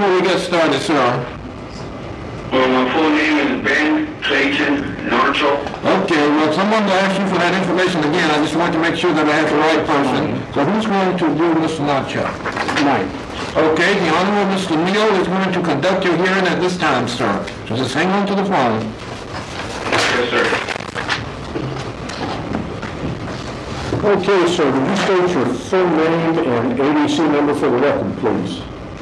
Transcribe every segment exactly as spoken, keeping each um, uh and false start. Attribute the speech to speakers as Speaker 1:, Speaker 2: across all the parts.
Speaker 1: before we get started, sir?
Speaker 2: Well, my full name is Ben Clayton Narcho.
Speaker 1: Okay, well, someone asked you for that information again. I just want to make sure that I have the right person. So who's going to do Mister Narcho?
Speaker 3: Mine.
Speaker 1: Okay, the Honorable Mister Neal is going to conduct your hearing at this time, sir. So just hang on to the phone.
Speaker 2: Yes, sir.
Speaker 3: Okay, sir, would you state your full name and A D C number for the record, please?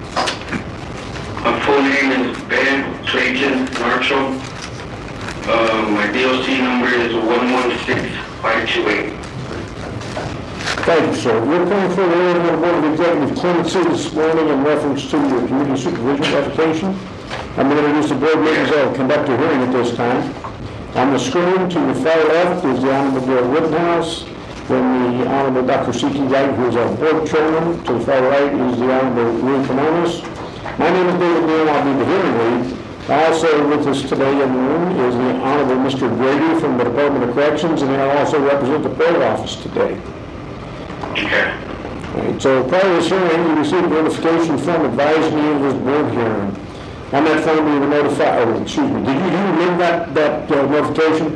Speaker 2: My full name is Ben Clayton Narcho. Uh, my D O C number is one one six five two eight.
Speaker 3: Thank you, sir. You're coming for the hearing of the Board of Executive Clemency this morning in reference to your community supervision application. I'm going to introduce the board members that will conduct your hearing at this time. On the screen to the far left is the Honorable Bill Rittenhouse, then the Honorable Doctor C T Wright, who is our board chairman. To the far right is the Honorable Louis Canonis. My name is David Neal. I'll be the hearing lead. Also with us today in the room is the Honorable Mister Grady from the Department of Corrections, and he'll also represent the board office today.
Speaker 2: Okay.
Speaker 3: Right, so prior to this hearing, you received a notification form advising you of this board hearing. On that form, you were notified, or excuse me, did you, you remember that, that uh, notification?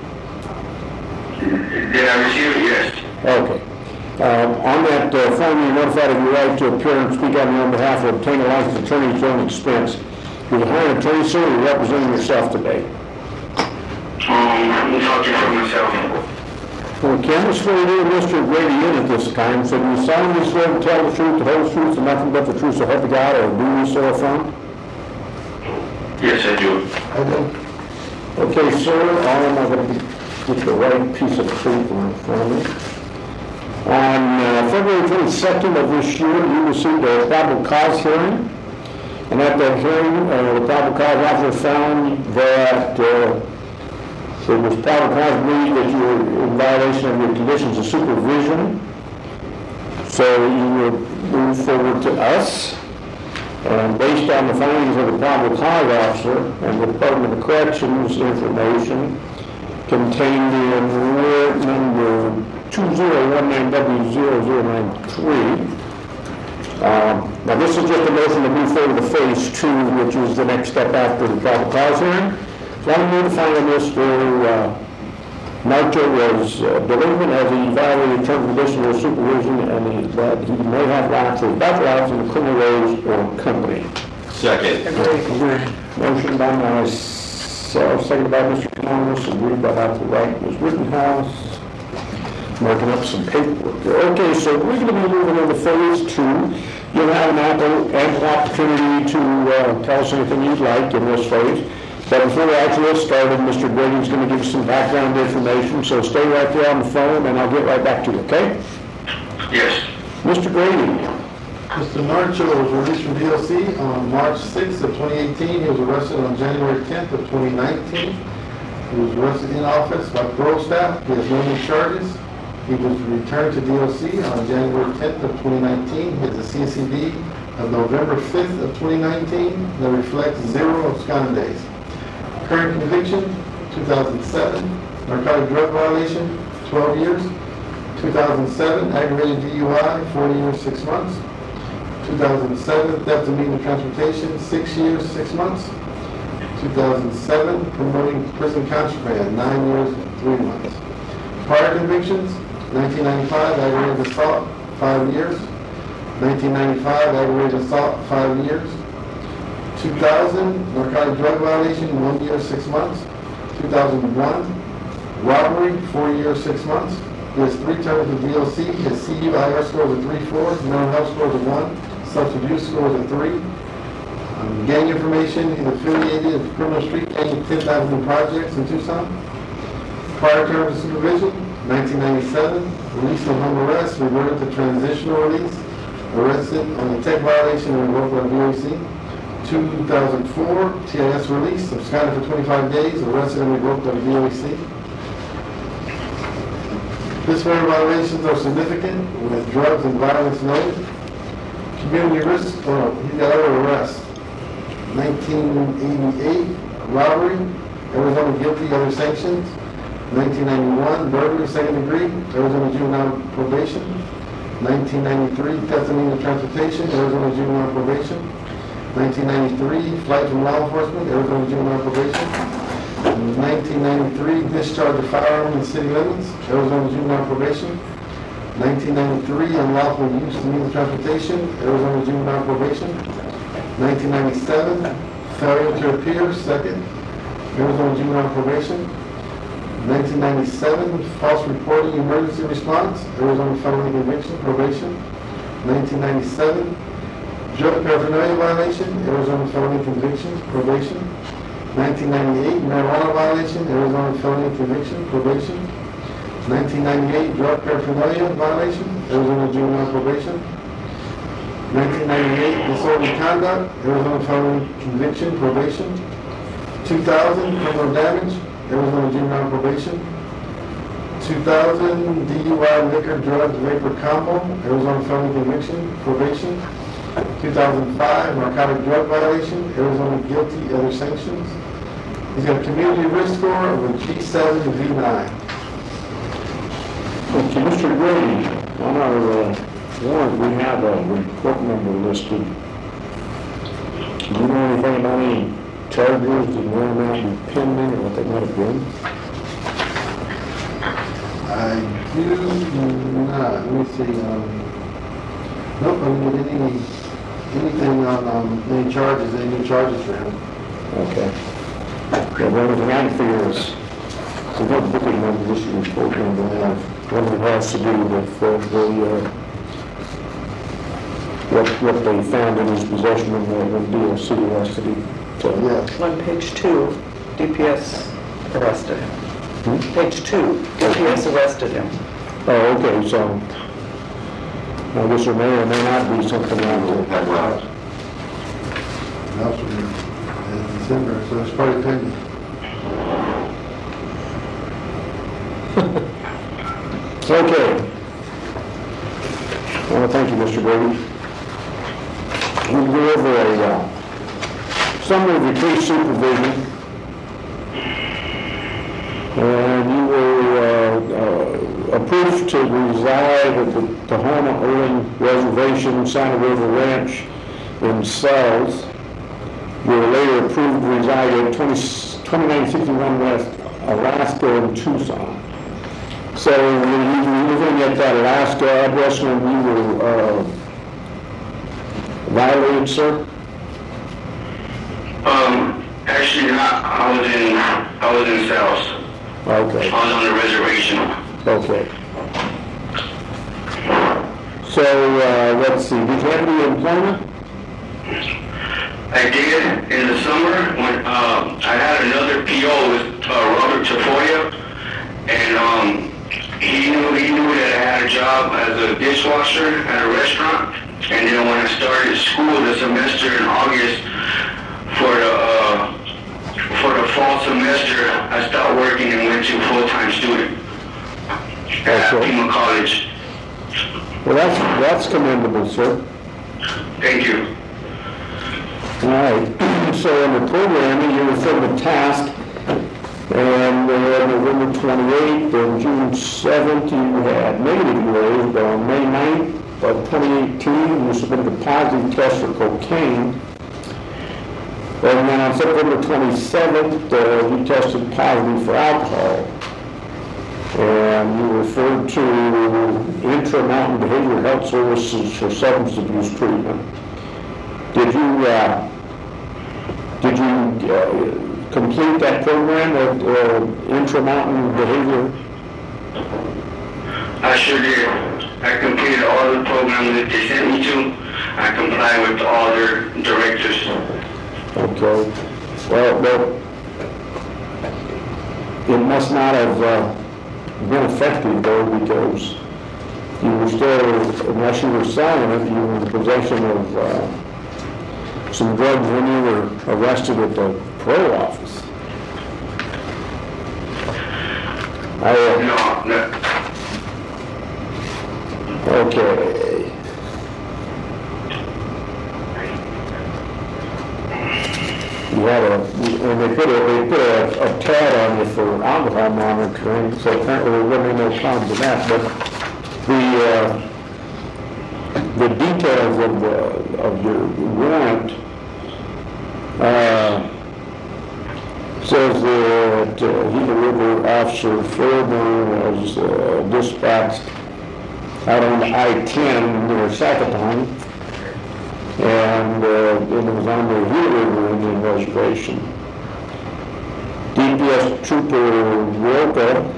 Speaker 2: Did I receive it? Yes.
Speaker 3: Okay. Um, on that uh, form, you're notified of your right to appear and speak on your own behalf or obtain a licensed attorney at your own expense. You're the hired attorney, sir, you're representing yourself today.
Speaker 2: Um, I'm talking for myself.
Speaker 3: Well, the camera's for you and Mister Grady in at this time, so do you solemnly swear to tell the truth, the whole truth, and nothing but the truth, so help you God, or do you so affirm?
Speaker 2: Yes, I do.
Speaker 3: Okay, sir, um, I'm going to get the right piece of paper in front of me. On uh, February twenty-second of this year, you received a probable cause hearing. And at that hearing, uh, the probable cause officer found that uh, it was probable cause to believe that you were in violation of your conditions of supervision. So you would move forward to us. And based on the findings of the probable cause officer and the Department of Corrections information contained in warrant number two zero one nine W zero zero nine three. Um, now this is just a motion to move forward to phase two, which is the next step after the probable cause hearing. So I'm notifying that Mister Uh, Narcho was uh, delinquent as he violated terms and conditions of supervision, and he, that he may have lapsed or about to lapse in the criminal ways or company.
Speaker 4: Second.
Speaker 3: Motion by myself, seconded by Mister Canonis, agreed by Doctor Wright, Miz Rittenhouse. Marking up some paperwork there. Okay, so we're going to be moving into phase two. You'll have an ample, ample opportunity to uh, tell us anything you'd like in this phase. But before we actually get started, Mister Grady's going to give us some background information, so stay right there on the phone and I'll get right back to you, okay?
Speaker 2: Yes.
Speaker 3: Mister Grady.
Speaker 5: Mister Narcho was released from D L C on March sixth of twenty eighteen. He was arrested on January tenth of twenty nineteen. He was arrested in office by parole staff. He has no new charges. He was returned to D L C on January tenth of twenty nineteen. He has a C C D of November fifth of twenty nineteen that reflects zero absconding days. Current conviction, two thousand seven, narcotic drug violation, twelve years. two thousand seven, aggravated D U I, forty years, six months. two thousand seven, theft of means of transportation, six years, six months. two thousand seven, promoting prison contraband, nine years, three months. Prior convictions, nineteen ninety-five, aggravated assault, five years. nineteen ninety-five, aggravated assault, five years. two thousand, narcotic drug violation, one year, six months. two thousand one, robbery, four years, six months. He has three terms of D L C. His C U I R score is a three four, mental health score is a one, substance abuse score is a three. Um, gang information, he's affiliated with criminal street gang ten thousand projects in Tucson. Prior terms of supervision, nineteen ninety-seven, released on home arrest, reverted to transitional release, arrested on a tech violation and revoked by V O C. two thousand four, T I S release, absconded for twenty-five days, arrested and revoked by the V O C. Disciplinary violations are significant with drugs and violence noted. Community risk, oh, he got out of arrest. nineteen eighty-eight, robbery, Arizona guilty, other sanctions. nineteen ninety-one, burglary, second degree, Arizona juvenile probation. nineteen ninety-three, theft of means of transportation, Arizona juvenile probation. nineteen ninety-three, flight from law enforcement, Arizona juvenile probation. nineteen ninety-three, discharge of firearm in the city limits, Arizona juvenile probation. nineteen ninety-three, unlawful use of means of transportation, Arizona juvenile probation. nineteen ninety-seven, failure to appear, second, Arizona juvenile probation. nineteen ninety-seven, false reporting emergency response, Arizona felony conviction, probation. nineteen ninety-seven, drug paraphernalia violation, Arizona felony conviction, probation. nineteen ninety-eight, marijuana violation, Arizona felony conviction, probation. nineteen ninety-eight, drug paraphernalia violation, Arizona juvenile probation. nineteen ninety-eight, disorderly conduct, Arizona felony conviction, probation. two thousand, criminal damage, Arizona juvenile probation. two thousand, D U I liquor, drug, vapor combo, Arizona felony conviction, probation. two thousand five, narcotic drug violation, Arizona guilty, other sanctions. He's got a community risk score of a G seven and V nine.
Speaker 3: Okay, Mister Grady, on our uh, warrant, we have a report number listed. Do you know anything about any charges that might not be pending or what they might have been?
Speaker 5: I do not, let me see, um, nope, I didn't get any, anything on, um, any charges, any new charges for him.
Speaker 3: Okay. Yeah, well, the line figure is, we have booking number, this is report number, we have one that has to do with uh, the, uh, what, what they found in his possession when, uh, when D O C arrested him. So,
Speaker 5: Yes.
Speaker 4: On page two, D P S arrested him.
Speaker 3: Hmm?
Speaker 4: Page two, D P S arrested him.
Speaker 3: Oh, okay, so, I guess there may or may not be something on there.
Speaker 5: That was from in December, so it's probably pending.
Speaker 3: Okay. Well, thank you, Mister Brady. We'll go over a uh, summary of your case supervision. And you were uh, uh, approved to reside at the Tahoma Erling Reservation, Santa River Ranch in Sells. You were later approved to reside at twenty-nine sixty-one West Alaska in Tucson. So were you living at that Alaska address when you were uh, violated, sir?
Speaker 2: Um, actually not. I was in, I was in South.
Speaker 3: Okay,
Speaker 2: I was on the reservation.
Speaker 3: okay. So, uh, let's see, did you have any employment?
Speaker 2: I did in the summer when uh, I had another P O with uh, Robert Tafoya, and um, he knew he knew that I had a job as a dishwasher at a restaurant. And then when I started school the semester in August for the uh, for the fall semester, I stopped working and went to full-time student at
Speaker 3: Okay.
Speaker 2: Pima College.
Speaker 3: Well, that's, that's commendable, sir.
Speaker 2: Thank you.
Speaker 3: All right, so in the programming, you were filled a task, and uh, November twenty-eighth and June seventh, you had negative grades, but on May ninth of twenty eighteen, you submitted a positive test for cocaine. And then on September twenty-seventh, uh, you tested positive for alcohol. And you referred to Intra-Mountain Behavioral Health Services for substance abuse treatment. Did you, uh, did you uh, complete that program at uh, Intra-Mountain Behavior?
Speaker 2: I sure did. I completed all the programs that they sent me to. I complied with all their directives.
Speaker 3: Okay. Well, well, it must not have uh, been effective though, because you were still, unless you were selling it, you were in possession of uh, some drugs when you were arrested at the parole office. I, uh,
Speaker 2: No, no.
Speaker 3: Okay. You had a, and they put a, they put a, a tag on you for alcohol monitoring, so apparently there wasn't no problem with that, but the, uh, the details of the, of your warrant Says that uh, Gila River Officer Fairburn was uh, dispatched out on I ten near Sacaton, and uh, it was on the Gila River Indian Reservation. D P S Trooper Roca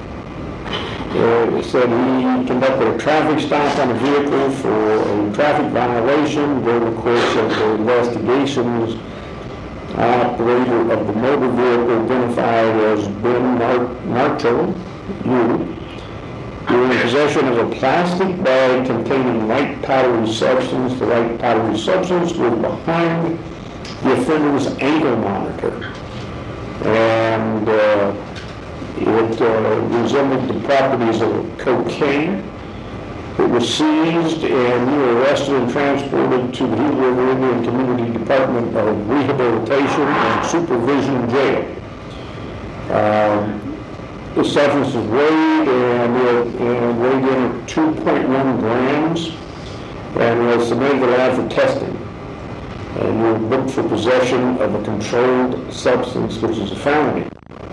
Speaker 3: uh, said he conducted a traffic stop on a vehicle for a traffic violation. During the course of the investigations, operator of the motor vehicle identified as Ben Marto, you, you were in possession of a plastic bag containing white powdery substance. The white powdery substance was behind the offender's ankle monitor, and uh, it uh, resembled the properties of cocaine. It was seized, and you were arrested and transported to the Gila River Indian Community Department of Rehabilitation and Supervision Jail. Um, the substance is weighed, and it and weighed in at two point one grams, and was submitted to the lab for testing. And you were booked for possession of a controlled substance, which is a felony.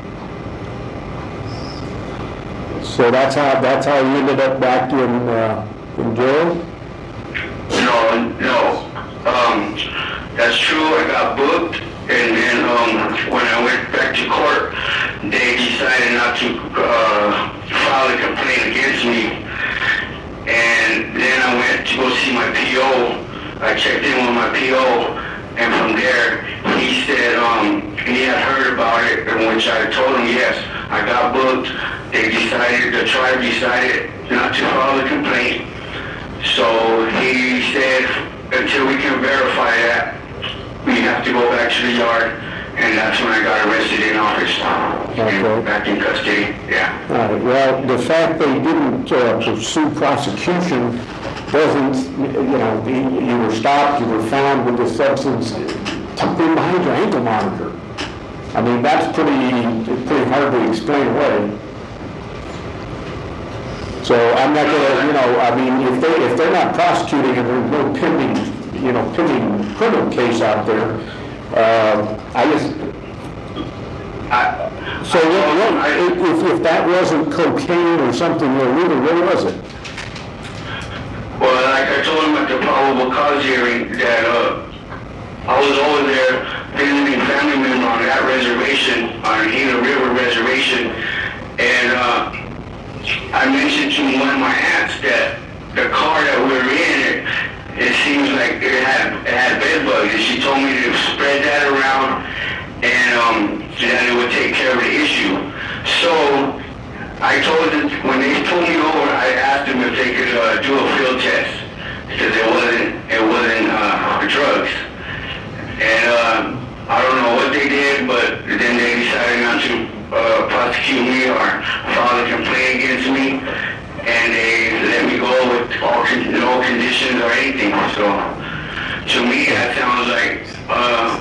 Speaker 3: So that's how that's how you ended up back in uh, in jail?
Speaker 2: No, no. Um, that's true. I got booked, and then um, when I went back to court, they decided not to uh, file a complaint against me. And then I went to go see my P O. I checked in with my P O, and from there he said um, he had heard about it, in which I told him yes, I got booked. They decided, the tribe decided not to file a complaint. So he said, until we can verify that, we have to go back to the yard. And that's when I got arrested in office.
Speaker 3: Okay.
Speaker 2: And back in custody, yeah.
Speaker 3: All right. Well, the fact they didn't uh, pursue prosecution doesn't, you know, you you were stopped, you were found with the substance tucked in behind your ankle monitor. I mean, that's pretty, pretty hard to explain away. So I'm not gonna, you know, I mean, if they, if they're not prosecuting and there's no pending, you know, pending criminal case out there, uh, I just,
Speaker 2: I,
Speaker 3: so what, what, if, if that wasn't cocaine or something illegal, what was it?
Speaker 2: well, like I told him at the probable cause hearing that uh, I was over there visiting family members on that reservation, on Gila River Reservation, and uh, I mentioned to one of my aunts that the car that we were in, it, it seems like it had it had bed bugs, and she told me to spread that around, and um, that it would take care of the issue. So I told them, when they pulled me over, I asked them if they could uh, do a field test, because it wasn't it wasn't uh, drugs, and uh, I don't know what they did, but then they decided not to uh, prosecute me or file a complaint against me, and they let me go with all con- no conditions or anything. So to me, that sounds like uh,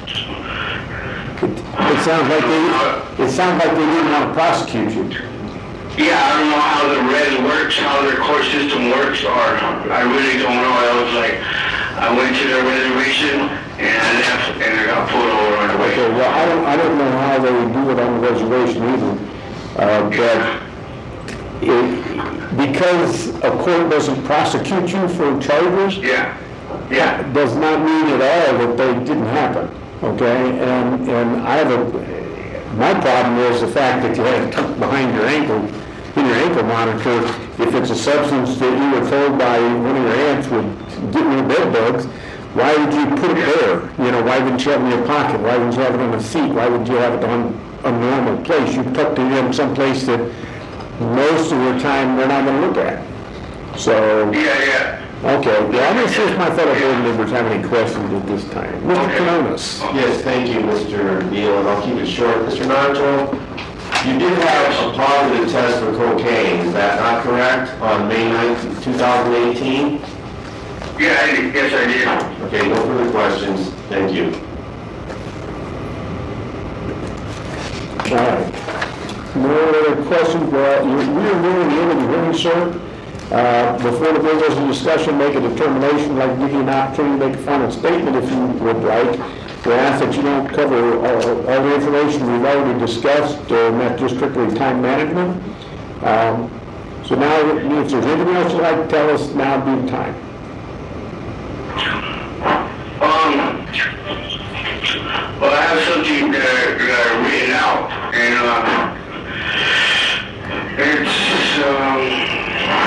Speaker 3: It sounds like they, it sounds like they didn't want to prosecute you.
Speaker 2: yeah, I don't know how the res works, how their court system works, or I really don't know. I was like, I went to their reservation and I left, and I got pulled over on the way.
Speaker 3: Okay, well, I don't, I don't know how they would do it on the reservation either, uh, but it, because a court doesn't prosecute you for charges,
Speaker 2: Yeah, yeah.
Speaker 3: does not mean at all that they didn't happen, okay? And, and I have a, my problem is the fact that you had it tucked behind your ankle, in your ankle monitor. If it's a substance that you were told by one of your aunts would get rid of bed bugs, why would you put it there? You know, why wouldn't you have it in your pocket? Why wouldn't you have it on the seat? Why would you have it on a normal place? You tucked it in someplace that most of the time they're not going to look at. So,
Speaker 2: Yeah, yeah.
Speaker 3: okay, well, I'm going to see if my fellow board members have any questions at this time. Mister
Speaker 2: Okay.
Speaker 3: Canonis.
Speaker 6: Yes, thank you, Mister Neal, and I'll keep it short. Mister Nacho, you did have a positive test for cocaine, is that not correct, on May ninth, two thousand eighteen?
Speaker 2: Yeah, I did. Yes, I did.
Speaker 6: Okay, no further questions. Thank you.
Speaker 3: All right. No other questions? Well, you- we are moving the end of the hearing, sir. Uh, Before the board goes into discussion, make a determination, I'd like to give you an opportunity to make a final statement if you would like. We ask that you don't cover all, all the information we've already discussed, uh, and that's just strictly time management. Um, so now, if there's anything else you'd like to tell us, now would be the time.
Speaker 2: Um, well, I have something that, that I written out, and uh, it's, um,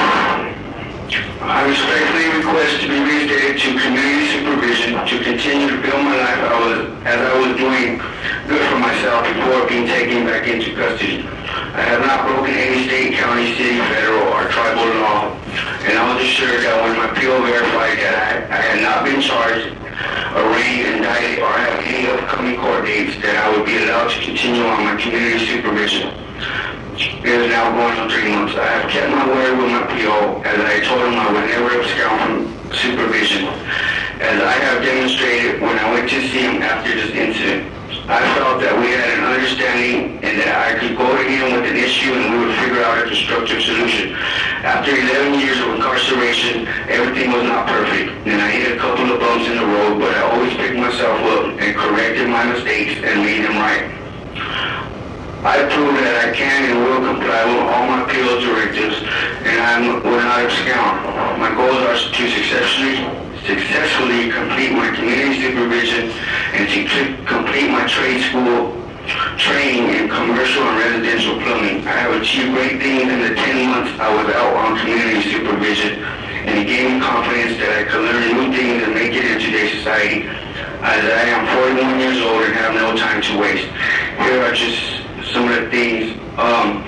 Speaker 2: I respectfully request to be reinstated to community supervision to continue to build my life I was, as I was doing good for myself before being taken back into custody. I have not broken any state, county, city, federal, or tribal law, and I was assured that when my P O verified that I, I had not been charged, arraigned, indicted, or have any upcoming court dates, that I would be allowed to continue on my community supervision. It is now going on three months. I have kept my word with my P O, as I told him I would never abscond from supervision. As I have demonstrated when I went to see him after this incident, I felt that we had an understanding and that I could go to him with an issue and we would figure out a constructive solution. After eleven years of incarceration, everything was not perfect, and I hit a couple of bumps in the road, but I always picked myself up and corrected my mistakes and made them right. I prove that I can and will comply with all my P O directives, and I will not abscond. My goals are to successfully, successfully complete my community supervision and to complete my trade school training in commercial and residential plumbing. I have achieved great things in the ten months I was out on community supervision, and it gave me confidence that I could learn new things and make it in today's society, as I am forty-one years old and have no time to waste. Here are just some of the things. Um,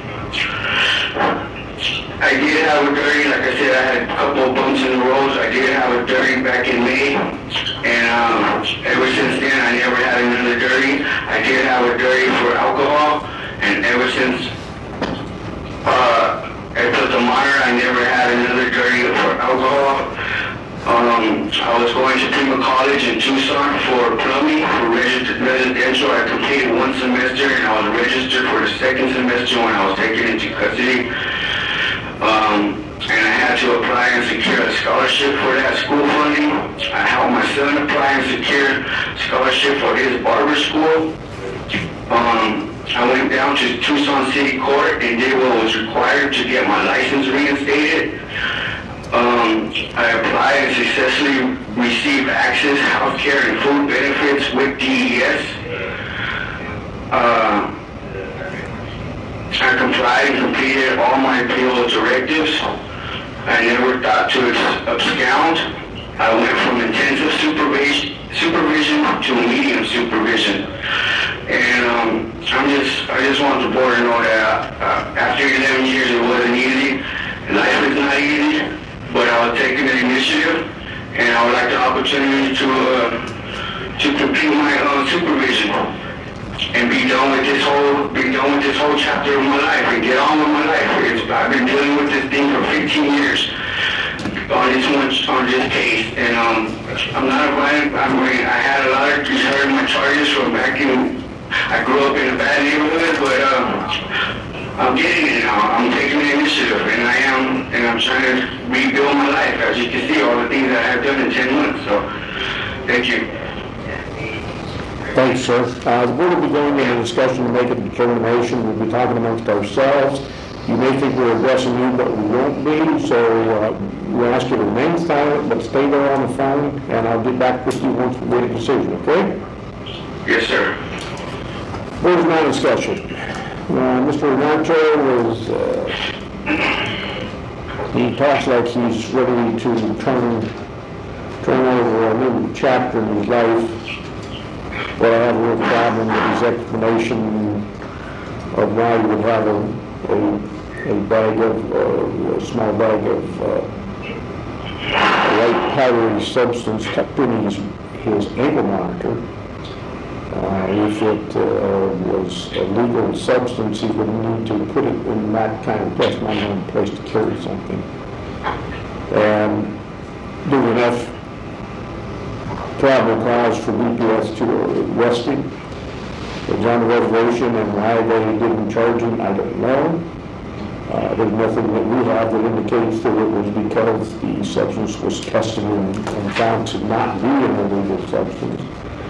Speaker 2: I did have a dirty, like I said, I had a couple of bumps in the roads. I did have a dirty back in May, and um, ever since then I never had another dirty. I did have a dirty for alcohol, and ever since uh, I put the monitor, I never had another dirty for alcohol. Um, I was going to Pima College in Tucson for plumbing, for registered residential. I completed one semester, and I was registered for the second semester when I was taken into custody. Um, and I had to apply and secure a scholarship for that school funding. I helped my son apply and secure scholarship for his barber school. Um, I went down to Tucson City Court and did what was required to get my license reinstated. Um, I applied and successfully received access, health care, and food benefits with D E S. Uh, I complied and completed all my P O directives. I never thought to abscond. I went from intensive supervision, supervision to medium supervision. And um, I'm just, I just want the board to know that uh, after eleven years it wasn't easy. Life is not easy. But I was taking the initiative, and I would like the opportunity to uh, to complete my uh, supervision and be done with this whole be done with this whole chapter of my life and get on with my life. It's, I've been dealing with this thing for fifteen years on this one on this case, and um, I'm not a violent. I mean, I had a lot of you heard my charges from back in. I grew up in a bad neighborhood, but. Uh, I'm getting it now. I'm taking the initiative, and I am, and I'm trying to rebuild my life. As you can see, all the things that I've done in ten months. So, thank you.
Speaker 3: Thanks, sir. Uh, the board will be going into discussion to make a determination. We'll be talking amongst ourselves. You may think we're addressing you, but we won't be. So uh, we ask you to remain silent, but stay there on the phone, and I'll get back with you once we make a decision. Okay?
Speaker 2: Yes, sir.
Speaker 3: Board is now in discussion. Uh, Mister Rancho was, uh, he talks like he's ready to turn, turn over a new chapter in his life. But I have a real problem with his explanation of why he would have a, a, a bag of, uh, a small bag of uh, white powdery substance tucked in his, his ankle monitor. Uh, if it uh, was a legal substance, he would need to put it in that kind of place, not in a place to carry something. And do enough probable cause for D P S to arrest him. It was on the reservation, and why they didn't charge him, I don't know. Uh, there's nothing that we have that indicates that it was because the substance was tested and, and found to not be an illegal substance.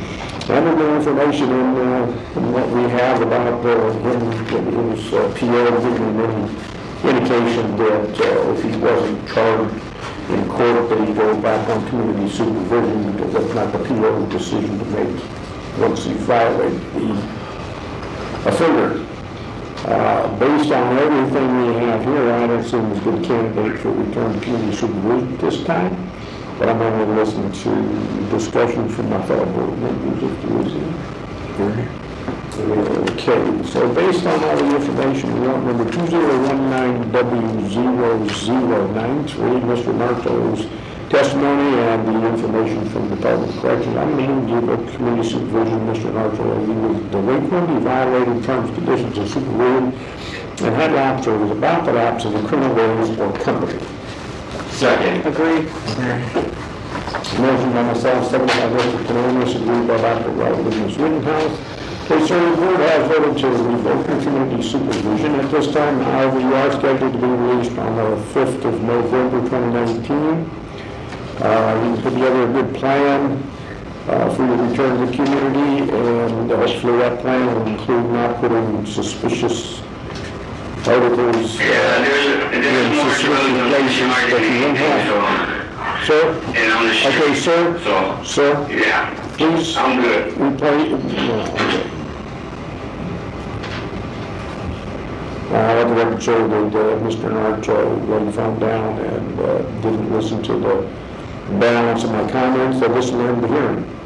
Speaker 3: And the information in, uh, in what we have about uh, him, his uh, P O, giving him any indication that uh, if he wasn't charged in court, that he go back on community supervision, because that's not the P O's decision to make once he violated the offender. Uh, based on everything we have here, I don't see him as a good candidate for return to community supervision at this time. But I'm going to listen to discussions from my fellow board members if there is any. Okay, so based on all the information, warrant number two zero one nine W zero zero nine three, Mister Narto's testimony and the information from the Department of Corrections, I'm going to give a community supervision. Mister Narto, he was delinquent, he violated terms, conditions of supervision, and had lapsed or was about to lapse in the criminal ways or company.
Speaker 6: Second.
Speaker 4: Agreed.
Speaker 3: Motion by myself, second by Mister Canonis, agreed by Doctor Robert and Miz Rittenhouse. Okay, sir, the board has voted to revoke the community supervision. At this time, however, you are scheduled to be released on the fifth of November, twenty nineteen. Uh, you can put together a good plan uh, for your return to the community, and hopefully that plan will include not putting suspicious articles uh,
Speaker 2: Yeah, there's, there's
Speaker 3: in
Speaker 2: more drugs
Speaker 3: suspicious
Speaker 2: on the
Speaker 3: places
Speaker 2: charge
Speaker 3: that
Speaker 2: than
Speaker 3: you won't
Speaker 2: anything,
Speaker 3: have.
Speaker 2: so,
Speaker 3: Sir?
Speaker 2: and on the street.
Speaker 3: Okay, sir?
Speaker 2: So,
Speaker 3: Sir?
Speaker 2: yeah,
Speaker 3: Please
Speaker 2: I'm good.
Speaker 3: replay. No, okay. Uh, let the record show that uh, Mister Narto laid the phone down and uh, didn't listen to the balance of my comments. I listened to him to hearing.